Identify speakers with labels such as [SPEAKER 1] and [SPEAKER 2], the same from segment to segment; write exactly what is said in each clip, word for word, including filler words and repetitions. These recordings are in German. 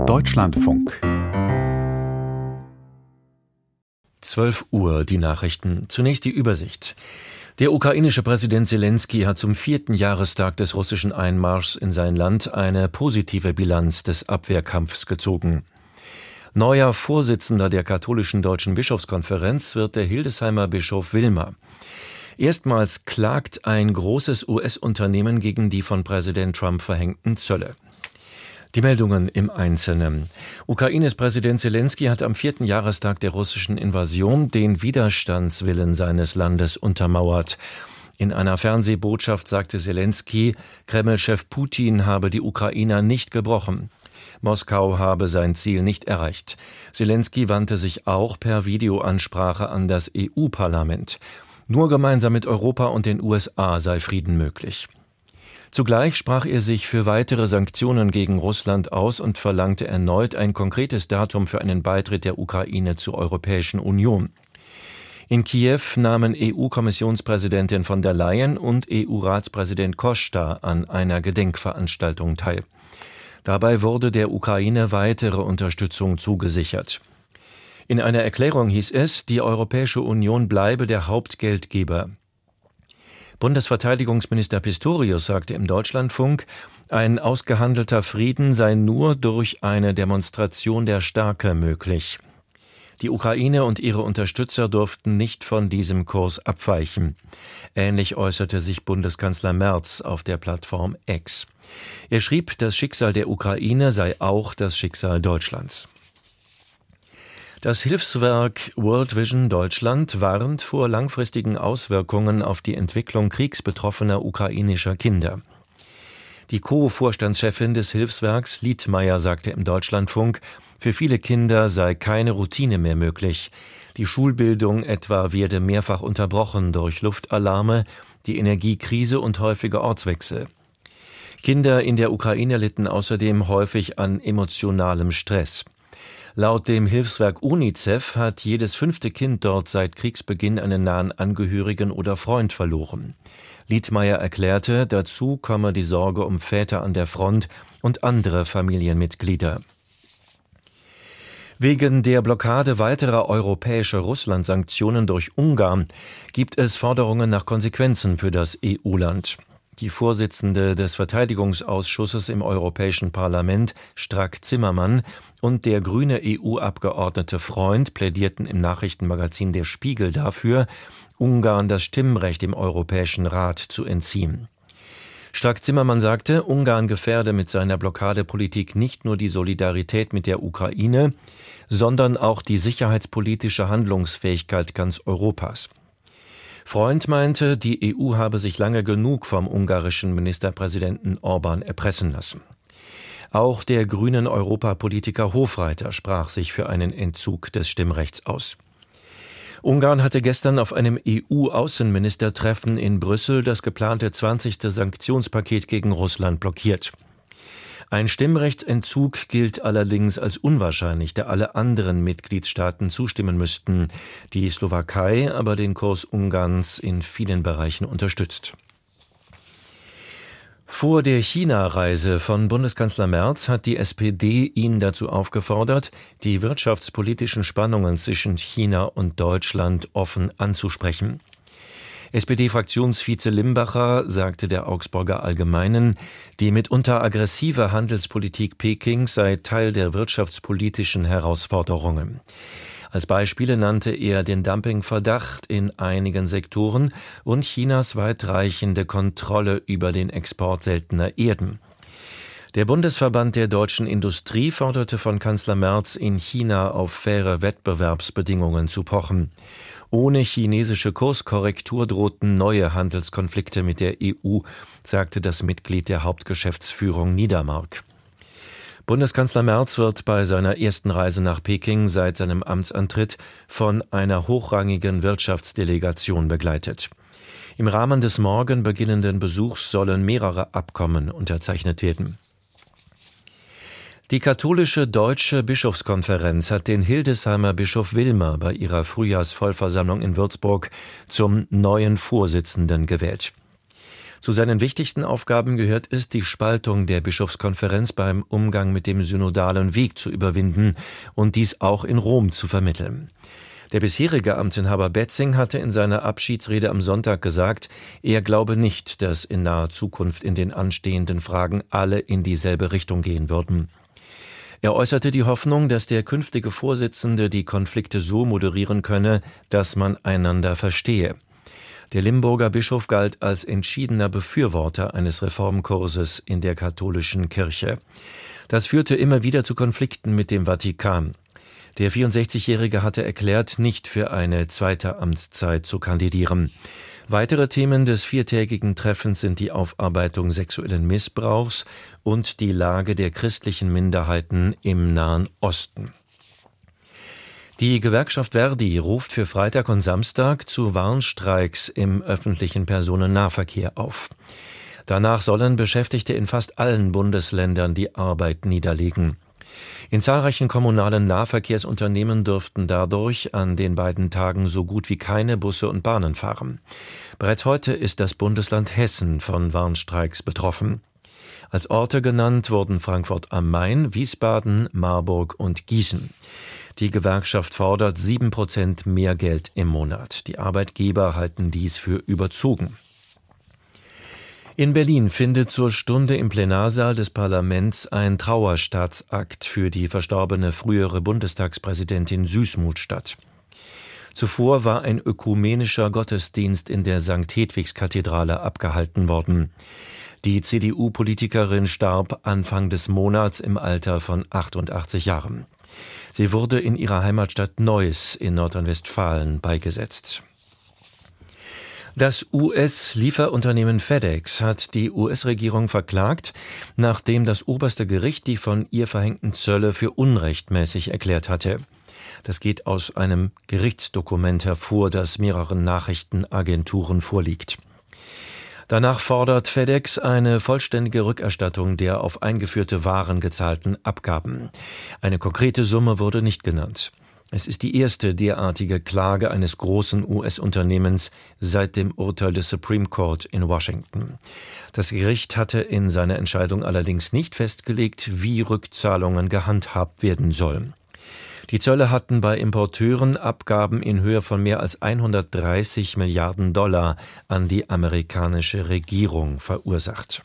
[SPEAKER 1] Deutschlandfunk.
[SPEAKER 2] zwölf Uhr, die Nachrichten. Zunächst die Übersicht. Der ukrainische Präsident Selenskyj hat zum vierten Jahrestag des russischen Einmarschs in sein Land eine positive Bilanz des Abwehrkampfs gezogen. Neuer Vorsitzender der katholischen Deutschen Bischofskonferenz wird der Hildesheimer Bischof Wilmer. Erstmals klagt ein großes U S-Unternehmen gegen die von Präsident Trump verhängten Zölle. Die Meldungen im Einzelnen. Ukraines Präsident Selenskyj hat am vierten Jahrestag der russischen Invasion den Widerstandswillen seines Landes untermauert. In einer Fernsehbotschaft sagte Selenskyj, Kreml-Chef Putin habe die Ukrainer nicht gebrochen. Moskau habe sein Ziel nicht erreicht. Selenskyj wandte sich auch per Videoansprache an das E U-Parlament. Nur gemeinsam mit Europa und den U S A sei Frieden möglich. Zugleich sprach er sich für weitere Sanktionen gegen Russland aus und verlangte erneut ein konkretes Datum für einen Beitritt der Ukraine zur Europäischen Union. In Kiew nahmen E U-Kommissionspräsidentin von der Leyen und E U-Ratspräsident Costa an einer Gedenkveranstaltung teil. Dabei wurde der Ukraine weitere Unterstützung zugesichert. In einer Erklärung hieß es, die Europäische Union bleibe der Hauptgeldgeber. Bundesverteidigungsminister Pistorius sagte im Deutschlandfunk, ein ausgehandelter Frieden sei nur durch eine Demonstration der Stärke möglich. Die Ukraine und ihre Unterstützer durften nicht von diesem Kurs abweichen. Ähnlich äußerte sich Bundeskanzler Merz auf der Plattform X. Er schrieb, das Schicksal der Ukraine sei auch das Schicksal Deutschlands. Das Hilfswerk World Vision Deutschland warnt vor langfristigen Auswirkungen auf die Entwicklung kriegsbetroffener ukrainischer Kinder. Die Co-Vorstandschefin des Hilfswerks, Liedmeier, sagte im Deutschlandfunk, für viele Kinder sei keine Routine mehr möglich. Die Schulbildung etwa werde mehrfach unterbrochen durch Luftalarme, die Energiekrise und häufige Ortswechsel. Kinder in der Ukraine litten außerdem häufig an emotionalem Stress. Laut dem Hilfswerk UNICEF hat jedes fünfte Kind dort seit Kriegsbeginn einen nahen Angehörigen oder Freund verloren. Liedmeier erklärte, dazu komme die Sorge um Väter an der Front und andere Familienmitglieder. Wegen der Blockade weiterer europäischer Russland-Sanktionen durch Ungarn gibt es Forderungen nach Konsequenzen für das E U-Land. Die Vorsitzende des Verteidigungsausschusses im Europäischen Parlament, Strack-Zimmermann, und der grüne E U-Abgeordnete Freund plädierten im Nachrichtenmagazin Der Spiegel dafür, Ungarn das Stimmrecht im Europäischen Rat zu entziehen. Strack-Zimmermann sagte, Ungarn gefährde mit seiner Blockadepolitik nicht nur die Solidarität mit der Ukraine, sondern auch die sicherheitspolitische Handlungsfähigkeit ganz Europas. Freund meinte, die E U habe sich lange genug vom ungarischen Ministerpräsidenten Orbán erpressen lassen. Auch der grünen Europapolitiker Hofreiter sprach sich für einen Entzug des Stimmrechts aus. Ungarn hatte gestern auf einem E U-Außenministertreffen in Brüssel das geplante zwanzigste Sanktionspaket gegen Russland blockiert. Ein Stimmrechtsentzug gilt allerdings als unwahrscheinlich, da alle anderen Mitgliedstaaten zustimmen müssten, die Slowakei aber den Kurs Ungarns in vielen Bereichen unterstützt. Vor der China-Reise von Bundeskanzler Merz hat die S P D ihn dazu aufgefordert, die wirtschaftspolitischen Spannungen zwischen China und Deutschland offen anzusprechen. S P D-Fraktionsvize Limbacher sagte der Augsburger Allgemeinen, die mitunter aggressive Handelspolitik Pekings sei Teil der wirtschaftspolitischen Herausforderungen. Als Beispiele nannte er den Dumpingverdacht in einigen Sektoren und Chinas weitreichende Kontrolle über den Export seltener Erden. Der Bundesverband der deutschen Industrie forderte von Kanzler Merz, in China auf faire Wettbewerbsbedingungen zu pochen. Ohne chinesische Kurskorrektur drohten neue Handelskonflikte mit der E U, sagte das Mitglied der Hauptgeschäftsführung Niedermark. Bundeskanzler Merz wird bei seiner ersten Reise nach Peking seit seinem Amtsantritt von einer hochrangigen Wirtschaftsdelegation begleitet. Im Rahmen des morgen beginnenden Besuchs sollen mehrere Abkommen unterzeichnet werden. Die katholische Deutsche Bischofskonferenz hat den Hildesheimer Bischof Wilmer bei ihrer Frühjahrsvollversammlung in Würzburg zum neuen Vorsitzenden gewählt. Zu seinen wichtigsten Aufgaben gehört es, die Spaltung der Bischofskonferenz beim Umgang mit dem synodalen Weg zu überwinden und dies auch in Rom zu vermitteln. Der bisherige Amtsinhaber Betzing hatte in seiner Abschiedsrede am Sonntag gesagt, er glaube nicht, dass in naher Zukunft in den anstehenden Fragen alle in dieselbe Richtung gehen würden. Er äußerte die Hoffnung, dass der künftige Vorsitzende die Konflikte so moderieren könne, dass man einander verstehe. Der Limburger Bischof galt als entschiedener Befürworter eines Reformkurses in der katholischen Kirche. Das führte immer wieder zu Konflikten mit dem Vatikan. Der vierundsechzigjährige hatte erklärt, nicht für eine zweite Amtszeit zu kandidieren. Weitere Themen des viertägigen Treffens sind die Aufarbeitung sexuellen Missbrauchs und die Lage der christlichen Minderheiten im Nahen Osten. Die Gewerkschaft Verdi ruft für Freitag und Samstag zu Warnstreiks im öffentlichen Personennahverkehr auf. Danach sollen Beschäftigte in fast allen Bundesländern die Arbeit niederlegen. In zahlreichen kommunalen Nahverkehrsunternehmen dürften dadurch an den beiden Tagen so gut wie keine Busse und Bahnen fahren. Bereits heute ist das Bundesland Hessen von Warnstreiks betroffen. Als Orte genannt wurden Frankfurt am Main, Wiesbaden, Marburg und Gießen. Die Gewerkschaft fordert sieben Prozent mehr Geld im Monat. Die Arbeitgeber halten dies für überzogen. In Berlin findet zur Stunde im Plenarsaal des Parlaments ein Trauerstaatsakt für die verstorbene frühere Bundestagspräsidentin Süßmuth statt. Zuvor war ein ökumenischer Gottesdienst in der Sankt Hedwigs-Kathedrale abgehalten worden. Die C D U-Politikerin starb Anfang des Monats im Alter von achtundachtzig Jahren. Sie wurde in ihrer Heimatstadt Neuss in Nordrhein-Westfalen beigesetzt. Das U S-Lieferunternehmen FedEx hat die U S-Regierung verklagt, nachdem das oberste Gericht die von ihr verhängten Zölle für unrechtmäßig erklärt hatte. Das geht aus einem Gerichtsdokument hervor, das mehreren Nachrichtenagenturen vorliegt. Danach fordert FedEx eine vollständige Rückerstattung der auf eingeführte Waren gezahlten Abgaben. Eine konkrete Summe wurde nicht genannt. Es ist die erste derartige Klage eines großen U S-Unternehmens seit dem Urteil des Supreme Court in Washington. Das Gericht hatte in seiner Entscheidung allerdings nicht festgelegt, wie Rückzahlungen gehandhabt werden sollen. Die Zölle hatten bei Importeuren Abgaben in Höhe von mehr als hundertdreißig Milliarden Dollar an die amerikanische Regierung verursacht.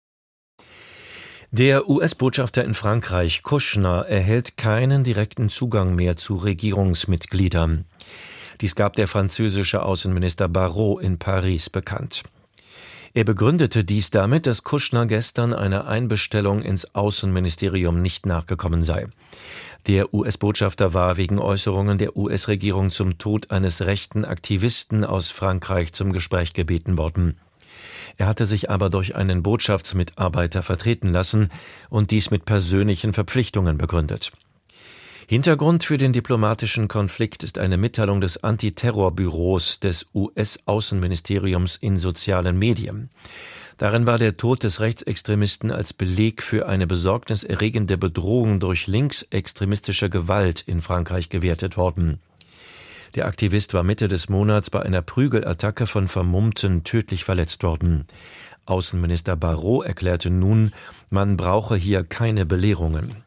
[SPEAKER 2] Der U S-Botschafter in Frankreich, Kushner, erhält keinen direkten Zugang mehr zu Regierungsmitgliedern. Dies gab der französische Außenminister Barrot in Paris bekannt. Er begründete dies damit, dass Kushner gestern einer Einbestellung ins Außenministerium nicht nachgekommen sei. Der U S-Botschafter war wegen Äußerungen der U S-Regierung zum Tod eines rechten Aktivisten aus Frankreich zum Gespräch gebeten worden. Er hatte sich aber durch einen Botschaftsmitarbeiter vertreten lassen und dies mit persönlichen Verpflichtungen begründet. Hintergrund für den diplomatischen Konflikt ist eine Mitteilung des Antiterrorbüros des U S-Außenministeriums in sozialen Medien. Darin war der Tod des Rechtsextremisten als Beleg für eine besorgniserregende Bedrohung durch linksextremistische Gewalt in Frankreich gewertet worden. Der Aktivist war Mitte des Monats bei einer Prügelattacke von Vermummten tödlich verletzt worden. Außenminister Barrot erklärte nun, man brauche hier keine Belehrungen.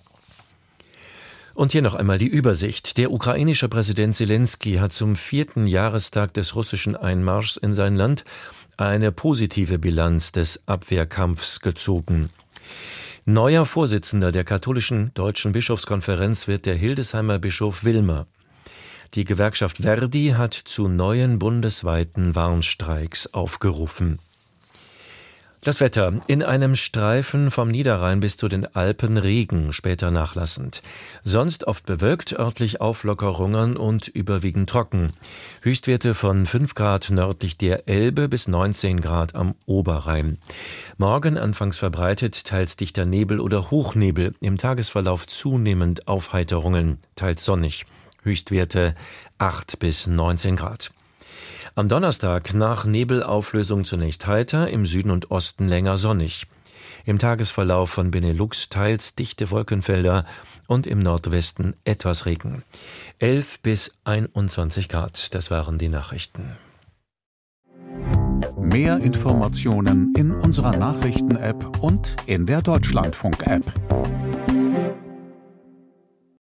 [SPEAKER 2] Und hier noch einmal die Übersicht. Der ukrainische Präsident Selenskyj hat zum vierten Jahrestag des russischen Einmarschs in sein Land eine positive Bilanz des Abwehrkampfs gezogen. Neuer Vorsitzender der katholischen Deutschen Bischofskonferenz wird der Hildesheimer Bischof Wilmer. Die Gewerkschaft Verdi hat zu neuen bundesweiten Warnstreiks aufgerufen. Das Wetter. In einem Streifen vom Niederrhein bis zu den Alpen Regen, später nachlassend. Sonst oft bewölkt, örtlich Auflockerungen und überwiegend trocken. Höchstwerte von fünf Grad nördlich der Elbe bis neunzehn Grad am Oberrhein. Morgen anfangs verbreitet, teils dichter Nebel oder Hochnebel. Im Tagesverlauf zunehmend Aufheiterungen, teils sonnig. Höchstwerte acht bis neunzehn Grad. Am Donnerstag nach Nebelauflösung zunächst heiter, im Süden und Osten länger sonnig. Im Tagesverlauf von Benelux teils dichte Wolkenfelder und im Nordwesten etwas Regen. elf bis einundzwanzig Grad, das waren die Nachrichten.
[SPEAKER 1] Mehr Informationen in unserer Nachrichten-App und in der Deutschlandfunk-App.